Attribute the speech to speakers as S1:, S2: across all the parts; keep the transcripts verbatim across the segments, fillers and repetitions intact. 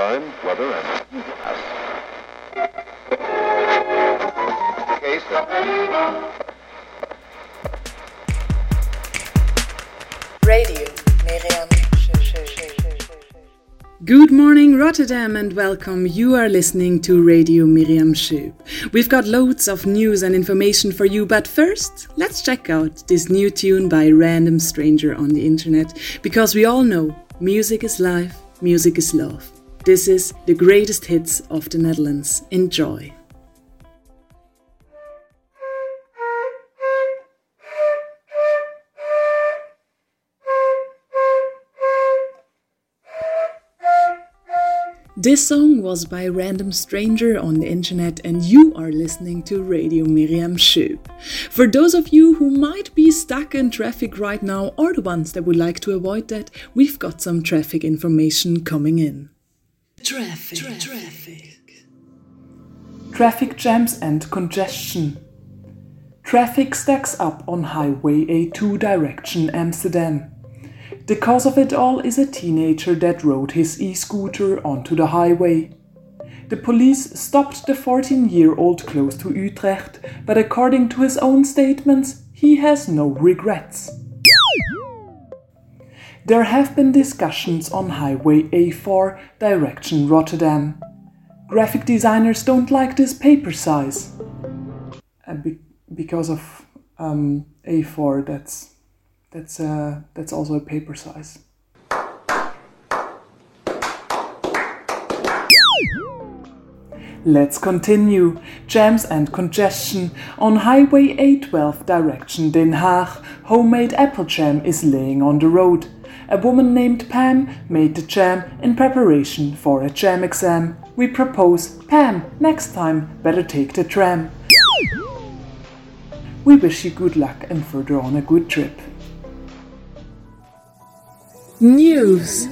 S1: time, weather, and gas. Case
S2: Radio Miriam.
S3: Good morning, Rotterdam, and welcome. You are listening to Radio Miriam Schöp. We've got loads of news and information for you, but first, let's check out this new tune by a random stranger on the internet, because we all know music is life, music is love. This is the greatest hits of the Netherlands. Enjoy. This song was by a random stranger on the internet, and you are listening to Radio Miriam Schöp. For those of you who might be stuck in traffic right now, or the ones that would like to avoid that, we've got some traffic information coming in. Traffic. Traffic. Traffic. Traffic jams and congestion. Traffic stacks up on Highway A two direction Amsterdam. The cause of it all is a teenager that rode his e-scooter onto the highway. The police stopped the fourteen-year-old close to Utrecht, but according to his own statements, he has no regrets. There have been discussions on Highway A four direction Rotterdam. Graphic designers don't like this paper size. And be- because of um, A four, that's That's uh, that's also a paper size. Let's continue. Jams and congestion. On Highway A twelve direction Den Haag, homemade apple jam is laying on the road. A woman named Pam made the jam in preparation for a jam exam. We propose, Pam, next time, better take the tram. We wish you good luck and further on a good trip. News.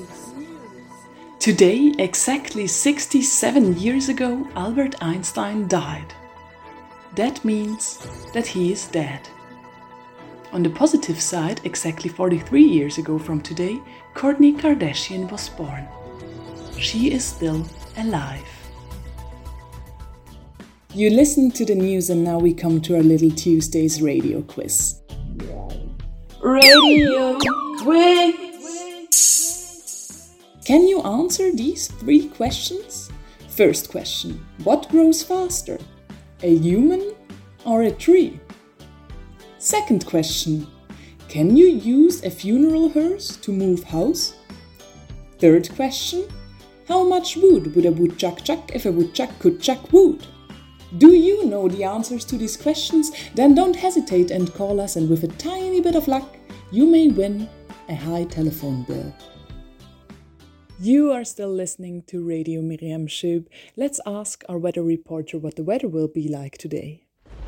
S3: Today, exactly sixty-seven years ago, Albert Einstein died. That means that he is dead. On the positive side, exactly forty-three years ago from today, Kourtney Kardashian was born. She is still alive. You listened to the news, and now we come to our little Tuesday's radio quiz. Radio quiz! Can you answer these three questions? First question, what grows faster? A human or a tree? Second question, can you use a funeral hearse to move house? Third question, how much wood would a woodchuck chuck if a woodchuck could chuck wood? Do you know the answers to these questions? Then don't hesitate and call us, and with a tiny bit of luck, you may win a high telephone bill. You are still listening to Radio Miriam Schöp. Let's ask our weather reporter what the weather will be like today.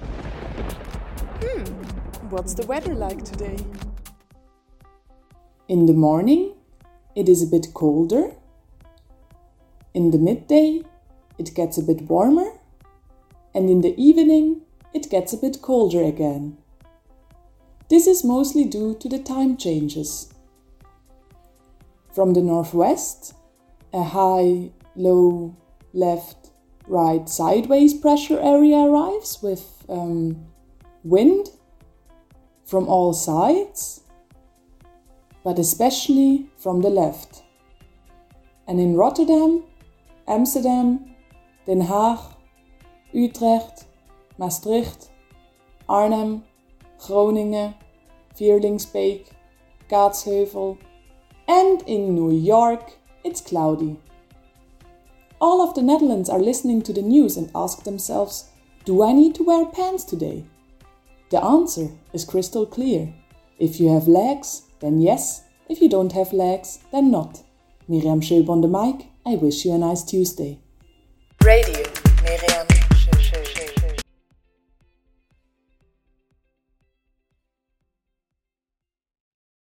S3: Hmm, what's the weather like today? In the morning, it is a bit colder. In the midday, it gets a bit warmer. And in the evening, it gets a bit colder again. This is mostly due to the time changes. From the northwest, a high, low, left, right, sideways pressure area arrives with um, wind from all sides, but especially from the left. And in Rotterdam, Amsterdam, Den Haag, Utrecht, Maastricht, Arnhem, Groningen, Vierlingsbeek, Kaatsheuvel, and in New York, it's cloudy. All of the Netherlands are listening to the news and ask themselves, do I need to wear pants today? The answer is crystal clear. If you have legs, then yes. If you don't have legs, then not. Miriam Schöp on the mic. I wish you a nice Tuesday.
S2: Radio